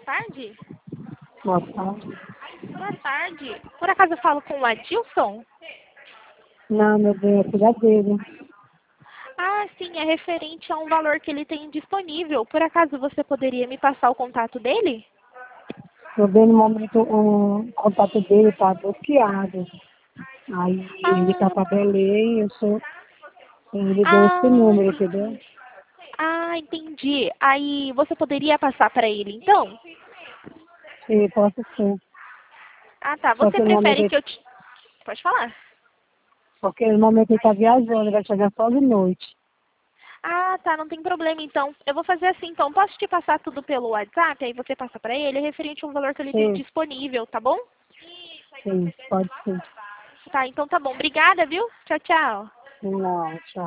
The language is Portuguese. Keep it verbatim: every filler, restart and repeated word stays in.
tarde. Boa tarde. Boa tarde. Por acaso eu falo com o Adilson? Não, meu bem, é filha dele. Ah, sim, é referente a um valor que ele tem disponível. Por acaso você poderia me passar o contato dele? Meu bem, no momento o contato dele tá bloqueado. Aí ele tá Ah, pra Belém, eu sou. Ele deu esse ah, número, entendeu? entendi. Ah, entendi. Aí você poderia passar para ele, então? Sim, posso sim. Ah, tá. Só Você que no momento prefere ele, que eu te... Pode falar. porque no momento ele tá viajando, ele vai chegar só de noite. Ah, tá, não tem problema então. Eu vou fazer assim, então. Posso te passar tudo pelo WhatsApp, aí você passa pra ele, referente a um valor que ele tem Sim, disponível, tá bom? sim, pode sim. Tá, então tá bom. Obrigada, viu? Tchau, tchau. Não, tchau.